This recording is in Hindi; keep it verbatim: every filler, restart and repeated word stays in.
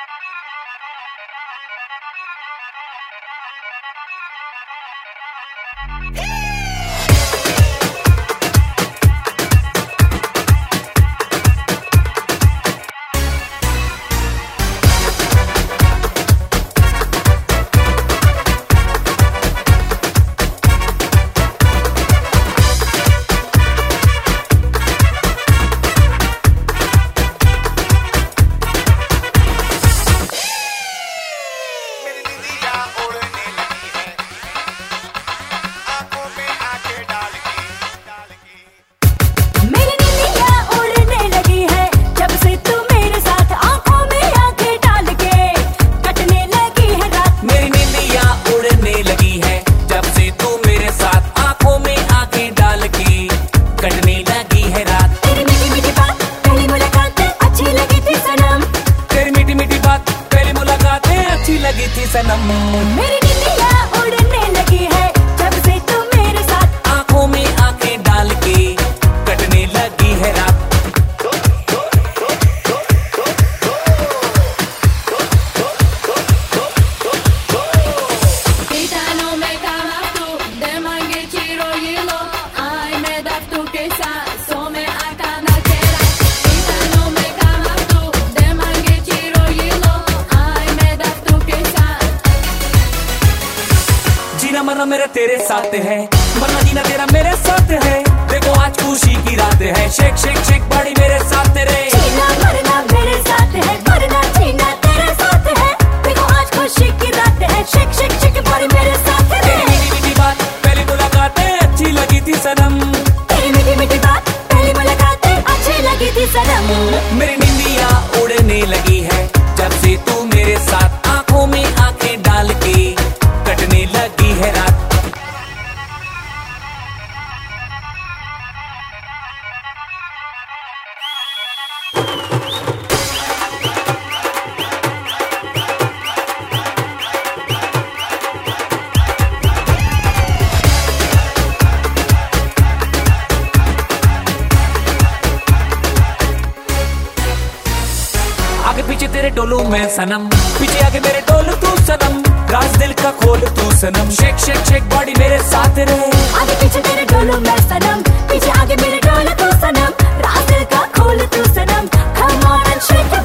लगी थी सनम, मेरी निंदिया उड़ने लगी है जब से तू मेरे साथ आंखों में आंखें डाल के कटने लगी है रात। Gitano me kama tu, de mange chiro yilo, ay me da tu que sa, so me akana kera. Gitano me kama tu, de mange chiro yilo, ay me da tu que sa. जीना मरना मेरा तेरे साथ है, मरना जीना तेरा मेरे साथ है। देखो आज खुशी की रात है, शेक शेक शेक बॉडी मेरे साथ रे। जीना मरना मेरे साथ है, मरना जीना तेरे साथ है। देखो आज खुशी की रात है, शेक शेक शेक बॉडी मेरे साथ है। तेरी मीठी मीठी बात पहली मुलाकातें अच्छी लगी थी सनम, तेरी मीठी मीठी बात पहली मुलाकातें अच्छी लगी थी सनम। मेरी निंदिया उड़ने लगी है जब से तू मेरे साथ आंखों में आंखें डाल के कटने लगी है रात। आगे पीछे तेरे डोलू मैं सनम, पीछे आगे मेरे डोलू तू सनम, राज दिल का खोल तू सनम, शेक शेक शेक बॉडी मेरे साथ रे। आगे पीछे तेरे डोलू मैं सनम, पीछे आगे मेरे डोलू तू सनम, राज दिल का खोल तू सनम। Come on and shake it